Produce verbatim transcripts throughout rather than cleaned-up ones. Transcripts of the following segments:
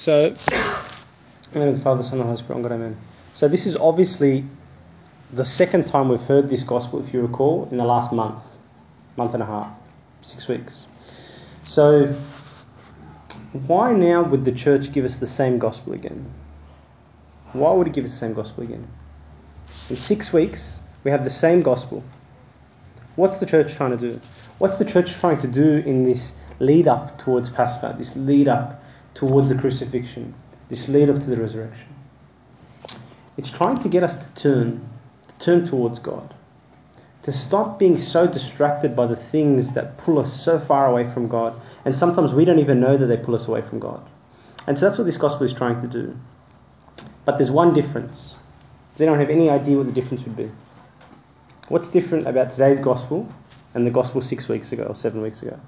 So, in the name of the Father, the Son, and the Holy Spirit, God, amen. So this is obviously the second time we've heard this gospel, if you recall, in the last month, month and a half, six weeks. So, why now would the church give us the same gospel again? Why would it give us the same gospel again? In six weeks, we have the same gospel. What's the church trying to do? What's the church trying to do in this lead up towards Pascha, this lead up towards the crucifixion, this lead up to the resurrection? It's trying to get us to turn, to turn towards God, to stop being so distracted by the things that pull us so far away from God, and sometimes we don't even know that they pull us away from God. And so that's what this gospel is trying to do. But there's one difference. Does anyone have any idea what the difference would be? What's different about today's gospel and the gospel six weeks ago or seven weeks ago?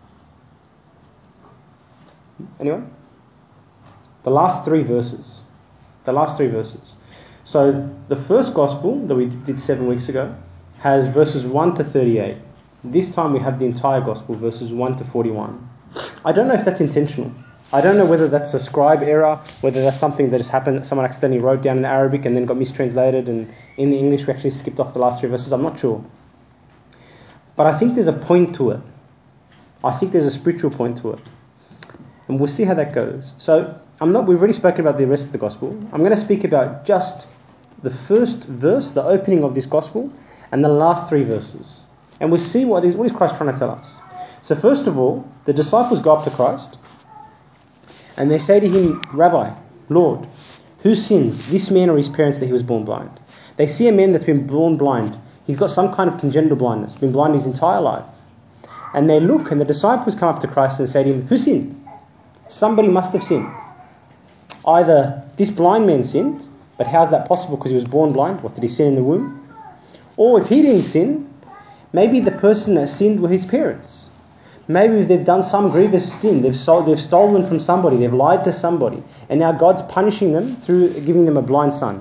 Anyone? The last three verses. The last three verses. So the first gospel that we did seven weeks ago has verses one to thirty-eight. This time we have the entire gospel, verses one to forty-one. I don't know if that's intentional. I don't know whether that's a scribe error, whether that's something that has happened, someone accidentally wrote down in Arabic and then got mistranslated, and in the English we actually skipped off the last three verses. I'm not sure. But I think there's a point to it. I think there's a spiritual point to it. And we'll see how that goes. So I'm not. We've already spoken about the rest of the gospel. I'm going to speak about just the first verse, the opening of this gospel, and the last three verses. And we'll see what is, what is Christ trying to tell us. So first of all, the disciples go up to Christ, and they say to him, Rabbi, Lord, who sinned, this man or his parents, that he was born blind? They see a man that's been born blind. He's got some kind of congenital blindness, been blind his entire life. And they look, and the disciples come up to Christ and say to him, who sinned? Somebody must have sinned. Either this blind man sinned, but how's that possible because he was born blind? What, did he sin in the womb? Or if he didn't sin, maybe the person that sinned were his parents. Maybe they've done some grievous sin, they've, sold, they've stolen from somebody, they've lied to somebody, and now God's punishing them through giving them a blind son.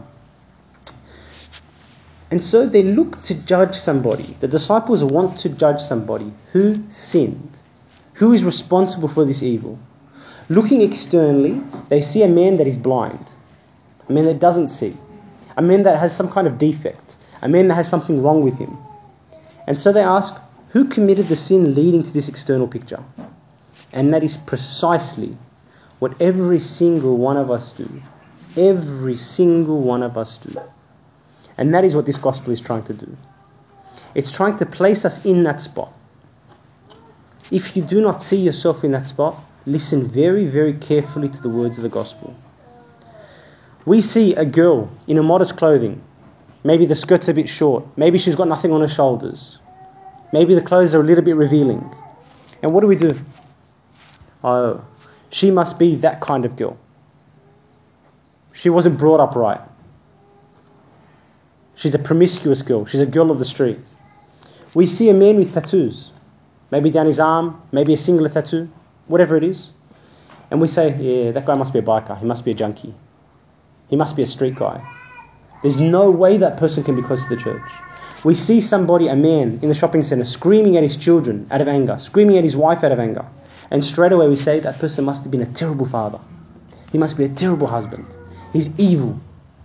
And so they look to judge somebody. The disciples want to judge somebody who sinned, who is responsible for this evil. Looking externally, they see a man that is blind, a man that doesn't see, a man that has some kind of defect, a man that has something wrong with him. And so they ask, who committed the sin leading to this external picture? And that is precisely what every single one of us do. Every single one of us do. And that is what this gospel is trying to do. It's trying to place us in that spot. If you do not see yourself in that spot, listen very, very carefully to the words of the gospel. We see a girl in a modest clothing. Maybe the skirt's a bit short. Maybe she's got nothing on her shoulders. Maybe the clothes are a little bit revealing. And what do we do? Oh, she must be that kind of girl. She wasn't brought up right. She's a promiscuous girl. She's a girl of the street. We see a man with tattoos. Maybe down his arm, maybe a singular tattoo, whatever it is. And we say, yeah, that guy must be a biker. He must be a junkie. He must be a street guy. There's no way that person can be close to the church. We see somebody, a man, in the shopping centre screaming at his children out of anger, screaming at his wife out of anger. And straight away we say that person must have been a terrible father. He must be a terrible husband. He's evil.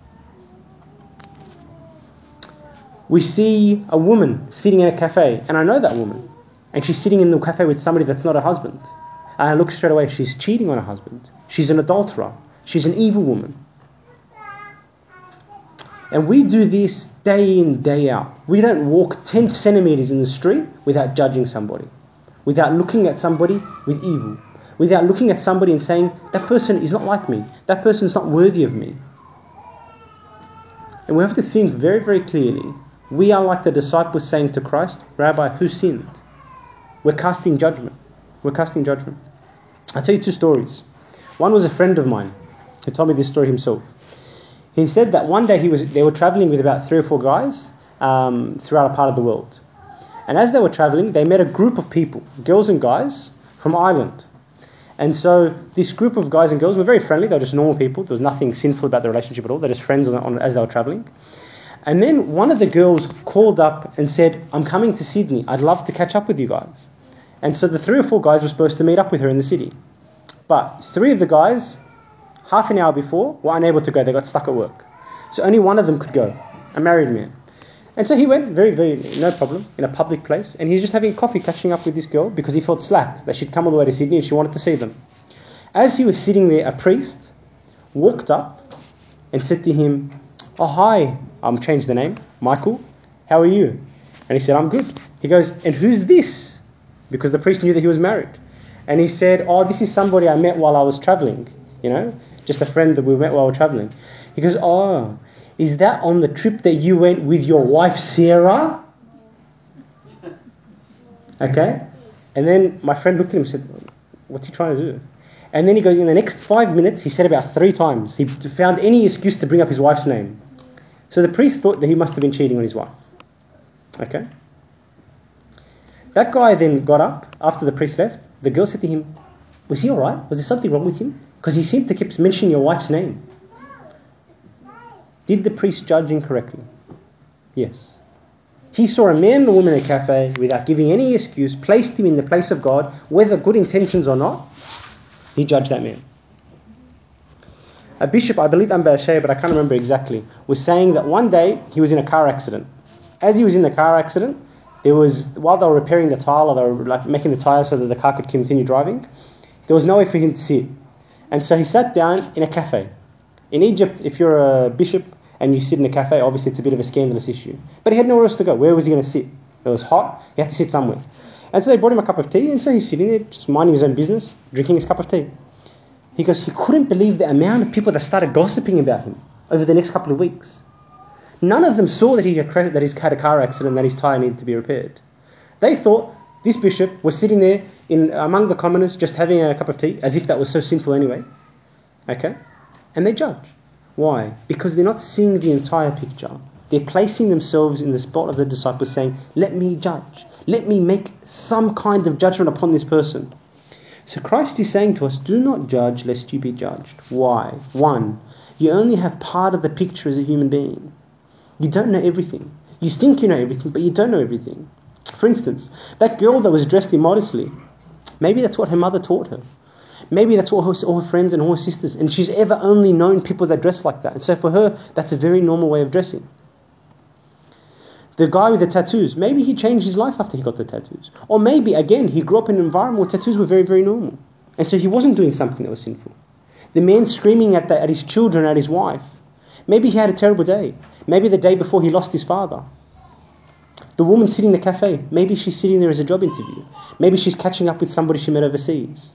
We see a woman sitting in a cafe, and I know that woman. And she's sitting in the cafe with somebody that's not her husband. And I look straight away, she's cheating on her husband. She's an adulterer. She's an evil woman. And we do this day in, day out. We don't walk ten centimetres in the street without judging somebody, without looking at somebody with evil, without looking at somebody and saying, that person is not like me. That person is not worthy of me. And we have to think very, very clearly. We are like the disciples saying to Christ, Rabbi, who sinned? We're casting judgment. We're casting judgment. I'll tell you two stories. One was a friend of mine who told me this story himself. He said that one day he was they were travelling with about three or four guys um, throughout a part of the world. And as they were travelling, they met a group of people, girls and guys, from Ireland. And so this group of guys and girls were very friendly. They were just normal people. There was nothing sinful about the relationship at all. They're just friends on, on, as they were travelling. And then one of the girls called up and said, I'm coming to Sydney. I'd love to catch up with you guys. And so the three or four guys were supposed to meet up with her in the city. But three of the guys half an hour before, were unable to go. They got stuck at work. So only one of them could go, a married man. And so he went, very, very, no problem, in a public place, and he was just having coffee, catching up with this girl, because he felt slack, that she'd come all the way to Sydney and she wanted to see them. As he was sitting there, a priest walked up and said to him, "Oh, hi, I'm changed the name, Michael, how are you?" And he said, "I'm good." He goes, "And who's this?" Because the priest knew that he was married. And he said, "Oh, this is somebody I met while I was traveling, you know, just a friend that we met while we were traveling." He goes, "Oh, is that on the trip that you went with your wife, Sarah?" Okay? And then my friend looked at him and said, "What's he trying to do?" And then he goes, in the next five minutes, he said about three times, he found any excuse to bring up his wife's name. So the priest thought that he must have been cheating on his wife. Okay? That guy then got up, after the priest left. The girl said to him, "Was he all right? Was there something wrong with him? Because he seemed to keep mentioning your wife's name." Did the priest judge incorrectly? Yes. He saw a man and a woman in a cafe without giving any excuse, placed him in the place of God, whether good intentions or not. He judged that man. A bishop, I believe Amba Shea, but I can't remember exactly, was saying that one day he was in a car accident. As he was in the car accident, there was, while they were repairing the tire, or they were like making the tire so that the car could continue driving, there was nowhere for him to sit. And so he sat down in a cafe. In Egypt, if you're a bishop and you sit in a cafe, obviously it's a bit of a scandalous issue. But he had nowhere else to go. Where was he going to sit? It was hot. He had to sit somewhere. And so they brought him a cup of tea, and so he's sitting there, just minding his own business, drinking his cup of tea. He goes, he couldn't believe the amount of people that started gossiping about him over the next couple of weeks. None of them saw that he had, that he's had a car accident and that his tyre needed to be repaired. They thought this bishop was sitting there in among the commoners, just having a cup of tea, as if that was so sinful anyway. Okay? And they judge. Why? Because they're not seeing the entire picture. They're placing themselves in the spot of the disciples, saying, "Let me judge. Let me make some kind of judgment upon this person." So Christ is saying to us, do not judge lest you be judged. Why? One, you only have part of the picture as a human being. You don't know everything. You think you know everything, but you don't know everything. For instance, that girl that was dressed immodestly, maybe that's what her mother taught her. Maybe that's all her, all her friends and all her sisters, and she's ever only known people that dress like that. And so for her, that's a very normal way of dressing. The guy with the tattoos, maybe he changed his life after he got the tattoos. Or maybe, again, he grew up in an environment where tattoos were very, very normal. And so he wasn't doing something that was sinful. The man screaming at, the, at his children, at his wife, maybe he had a terrible day. Maybe the day before he lost his father. The woman sitting in the cafe, maybe she's sitting there as a job interview. Maybe she's catching up with somebody she met overseas.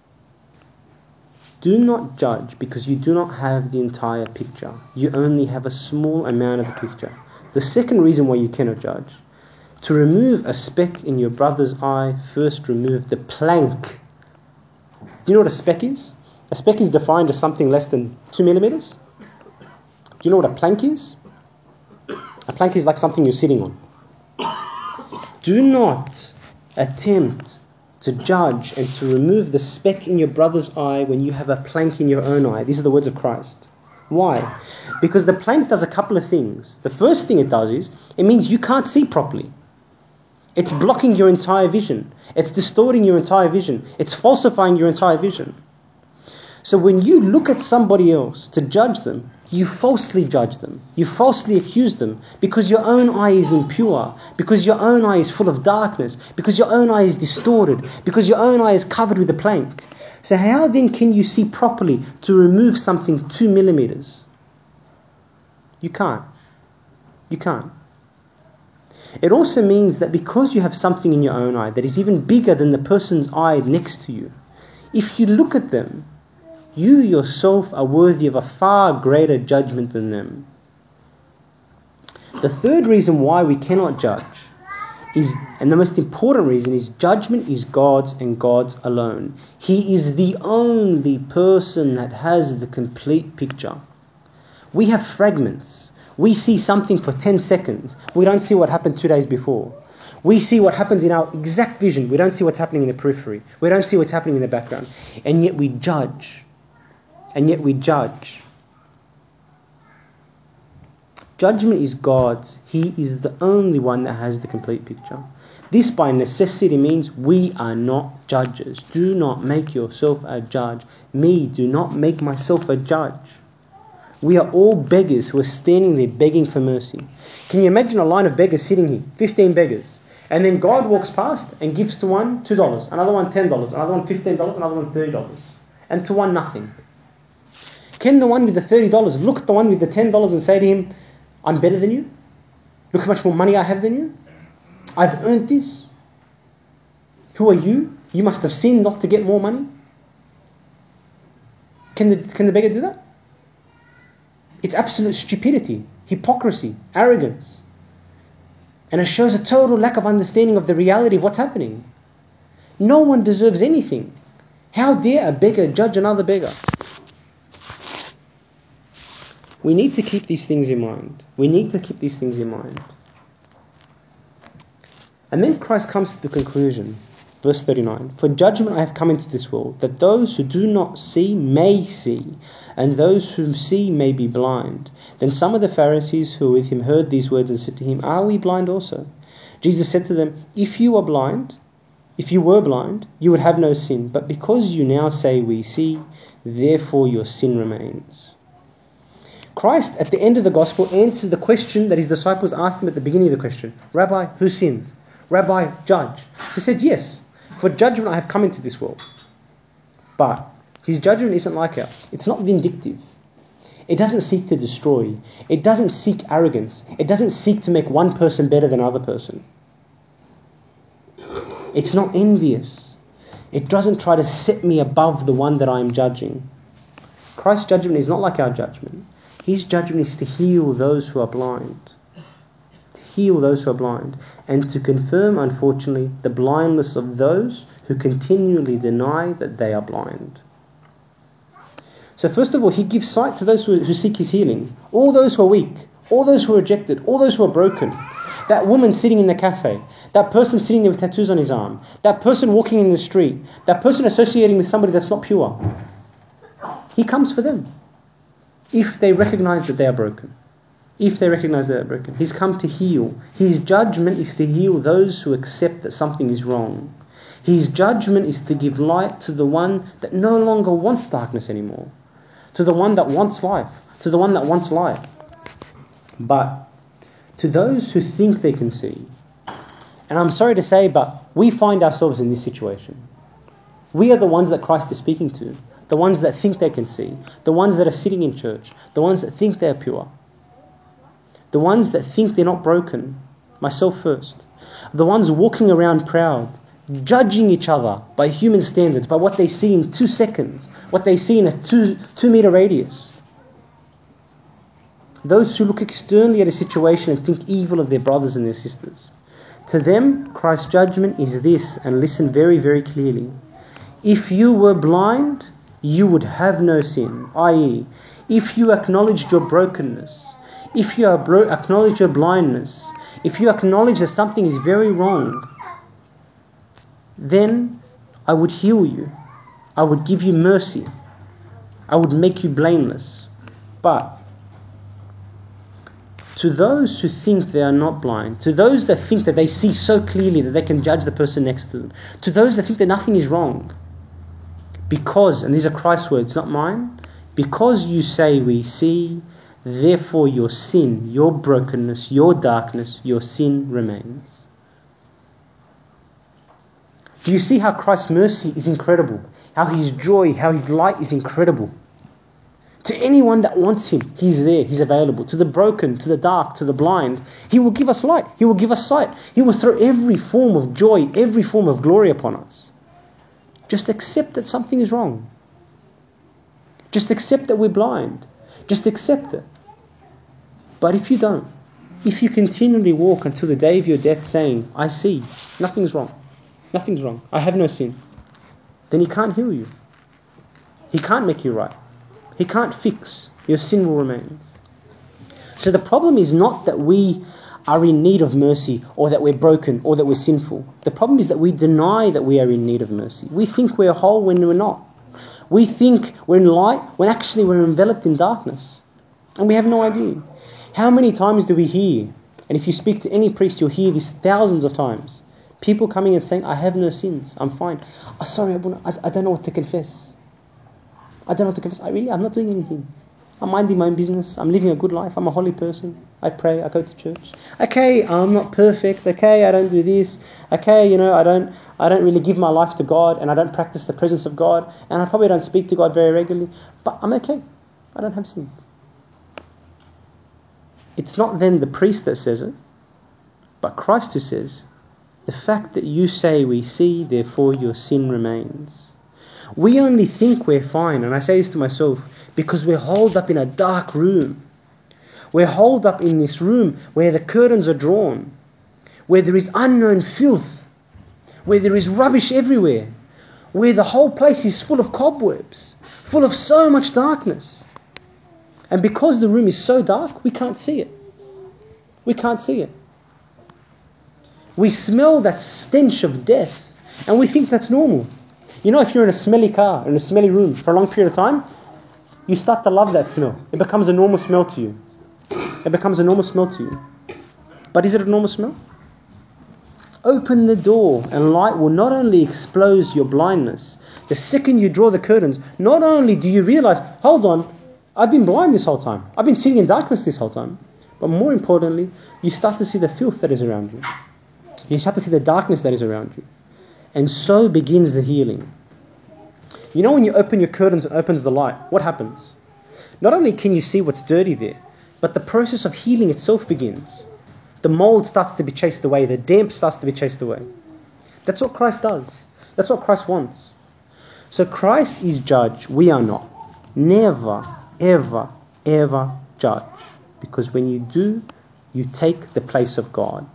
Do not judge because you do not have the entire picture. You only have a small amount of the picture. The second reason why you cannot judge, to remove a speck in your brother's eye, first remove the plank. Do you know what a speck is? A speck is defined as something less than two millimeters. Do you know what a plank is? A plank is like something you're sitting on. Do not attempt to judge and to remove the speck in your brother's eye when you have a plank in your own eye. These are the words of Christ. Why? Because the plank does a couple of things. The first thing it does is, it means you can't see properly. It's blocking your entire vision. It's distorting your entire vision. It's falsifying your entire vision. So when you look at somebody else to judge them, you falsely judge them. You falsely accuse them because your own eye is impure, because your own eye is full of darkness, because your own eye is distorted, because your own eye is covered with a plank. So how then can you see properly to remove something two millimeters? You can't. You can't. It also means that because you have something in your own eye that is even bigger than the person's eye next to you, if you look at them, you yourself are worthy of a far greater judgment than them. The third reason why we cannot judge is, and the most important reason is, judgment is God's and God's alone. He is the only person that has the complete picture. We have fragments. We see something for ten seconds. We don't see what happened two days before. We see what happens in our exact vision. We don't see what's happening in the periphery. We don't see what's happening in the background. And yet we judge. And yet we judge. Judgment is God's. He is the only one that has the complete picture. This by necessity means we are not judges. Do not make yourself a judge. Me, do not make myself a judge. We are all beggars who are standing there begging for mercy. Can you imagine a line of beggars sitting here? fifteen beggars. And then God walks past and gives to one two dollars, another one ten dollars, another one fifteen dollars, another one thirty dollars. And to one nothing. Can the one with the thirty dollars look at the one with the ten dollars and say to him, I'm better than you? Look how much more money I have than you? I've earned this. Who are you? You must have sinned not to get more money. Can the, can the beggar do that? It's absolute stupidity, hypocrisy, arrogance. And it shows a total lack of understanding of the reality of what's happening. No one deserves anything. How dare a beggar judge another beggar? We need to keep these things in mind. We need to keep these things in mind. And then Christ comes to the conclusion. Verse thirty-nine. For judgment I have come into this world, that those who do not see may see, and those who see may be blind. Then some of the Pharisees who were with him heard these words and said to him, Are we blind also? Jesus said to them, If you are blind, if you were blind, you would have no sin. But because you now say we see, therefore your sin remains. Christ, at the end of the gospel, answers the question that his disciples asked him at the beginning of the question. Rabbi, who sinned? Rabbi, judge. So he said, yes, for judgment I have come into this world. But his judgment isn't like ours. It's not vindictive. It doesn't seek to destroy. It doesn't seek arrogance. It doesn't seek to make one person better than another person. It's not envious. It doesn't try to set me above the one that I am judging. Christ's judgment is not like our judgment. His judgment is to heal those who are blind. To heal those who are blind. And to confirm, unfortunately, the blindness of those who continually deny that they are blind. So first of all, he gives sight to those who, who seek his healing. All those who are weak. All those who are rejected. All those who are broken. That woman sitting in the cafe. That person sitting there with tattoos on his arm. That person walking in the street. That person associating with somebody that's not pure. He comes for them. If they recognize that they are broken. If they recognize that they are broken. He's come to heal. His judgment is to heal those who accept that something is wrong. His judgment is to give light to the one that no longer wants darkness anymore. To the one that wants life. To the one that wants light. But to those who think they can see, and I'm sorry to say, but we find ourselves in this situation. We are the ones that Christ is speaking to. The ones that think they can see. The ones that are sitting in church. The ones that think they're pure. The ones that think they're not broken. Myself first. The ones walking around proud. Judging each other by human standards. By what they see in two seconds. What they see in a two, two meter radius. Those who look externally at a situation and think evil of their brothers and their sisters. To them, Christ's judgment is this, and listen very, very clearly. If you were blind, you would have no sin. that is, if you acknowledged your brokenness, if you bro- acknowledge your blindness, if you acknowledge that something is very wrong, then I would heal you. I would give you mercy. I would make you blameless. But to those who think they are not blind, to those that think that they see so clearly that they can judge the person next to them, to those that think that nothing is wrong, because, and these are Christ's words, not mine, because you say we see, therefore your sin, your brokenness, your darkness, your sin remains. Do you see how Christ's mercy is incredible? How his joy, how his light is incredible? To anyone that wants him, he's there, he's available. To the broken, to the dark, to the blind, he will give us light, he will give us sight. He will throw every form of joy, every form of glory upon us. Just accept that something is wrong. Just accept that we're blind. Just accept it. But if you don't, if you continually walk until the day of your death saying, I see, nothing's wrong, nothing's wrong, I have no sin, then he can't heal you. He can't make you right. He can't fix. Your sin will remain. So the problem is not that we are in need of mercy, or that we're broken, or that we're sinful. The problem is that we deny that we are in need of mercy. We think we're whole when we're not. We think we're in light when actually we're enveloped in darkness. And we have no idea. How many times do we hear? And if you speak to any priest, you'll hear this thousands of times. People coming and saying, I have no sins, I'm fine. Oh, sorry, Abuna, I, I don't know what to confess. I don't know what to confess. I really, I'm not doing anything. I'm minding my own business. I'm living a good life. I'm a holy person. I pray. I go to church. Okay, I'm not perfect. Okay, I don't do this. Okay, you know, I don't, I don't really give my life to God, and I don't practice the presence of God, and I probably don't speak to God very regularly. But I'm okay. I don't have sins. It's not then the priest that says it, but Christ who says, the fact that you say we see, therefore your sin remains. We only think we're fine, and I say this to myself, because we're holed up in a dark room. We're holed up in this room where the curtains are drawn, where there is unknown filth, where there is rubbish everywhere, where the whole place is full of cobwebs, full of so much darkness. And because the room is so dark, we can't see it. We can't see it. We smell that stench of death, and we think that's normal. You know, if you're in a smelly car, in a smelly room for a long period of time, you start to love that smell. It becomes a normal smell to you. It becomes a normal smell to you. But is it a normal smell? Open the door and light will not only expose your blindness. The second you draw the curtains, not only do you realize, hold on, I've been blind this whole time. I've been sitting in darkness this whole time. But more importantly, you start to see the filth that is around you. You start to see the darkness that is around you. And so begins the healing. You know when you open your curtains and opens the light, what happens? Not only can you see what's dirty there, but the process of healing itself begins. The mold starts to be chased away. The damp starts to be chased away. That's what Christ does. That's what Christ wants. So Christ is judge. We are not. Never, ever, ever judge. Because when you do, you take the place of God.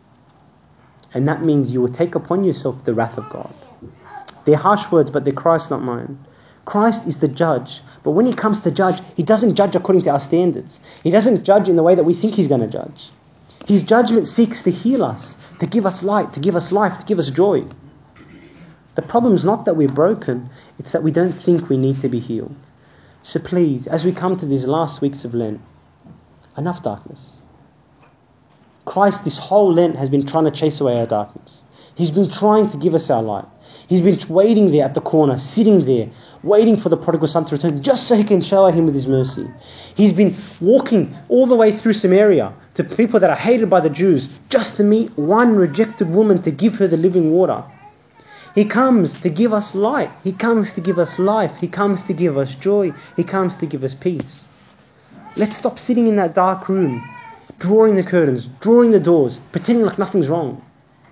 And that means you will take upon yourself the wrath of God. They're harsh words, but they're Christ, not mine. Christ is the judge. But when he comes to judge, he doesn't judge according to our standards. He doesn't judge in the way that we think he's going to judge. His judgment seeks to heal us, to give us light, to give us life, to give us joy. The problem is not that we're broken, it's that we don't think we need to be healed. So please, as we come to these last weeks of Lent, enough darkness. Christ, this whole Lent, has been trying to chase away our darkness. He's been trying to give us our light. He's been waiting there at the corner, sitting there, waiting for the prodigal son to return, just so he can shower him with his mercy. He's been walking all the way through Samaria to people that are hated by the Jews, just to meet one rejected woman to give her the living water. He comes to give us light. He comes to give us life. He comes to give us joy. He comes to give us peace. Let's stop sitting in that dark room, drawing the curtains, drawing the doors, pretending like nothing's wrong.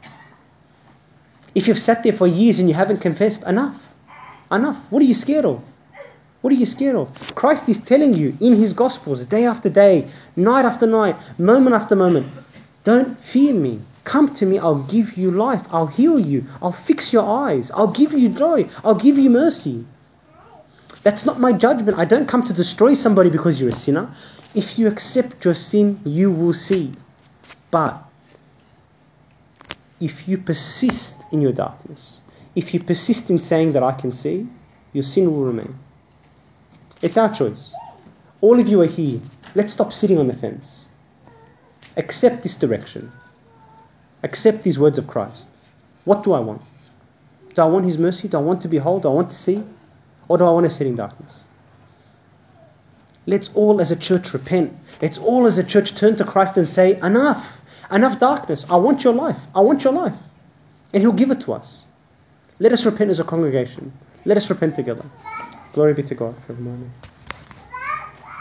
If you've sat there for years and you haven't confessed, enough. Enough. What are you scared of? What are you scared of? Christ is telling you in his Gospels, day after day, night after night, moment after moment, don't fear me. Come to me, I'll give you life. I'll heal you. I'll fix your eyes. I'll give you joy. I'll give you mercy. That's not my judgment. I don't come to destroy somebody because you're a sinner. If you accept your sin, you will see. But if you persist in your darkness, if you persist in saying that I can see, your sin will remain. It's our choice. All of you are here. Let's stop sitting on the fence. Accept this direction. Accept these words of Christ. What do I want? Do I want his mercy? Do I want to behold? Do I want to see? Or do I want to sit in darkness? Let's all as a church repent. Let's all as a church turn to Christ and say, enough. Enough darkness. I want your life. I want your life. And he'll give it to us. Let us repent as a congregation. Let us repent together. Glory be to God forevermore.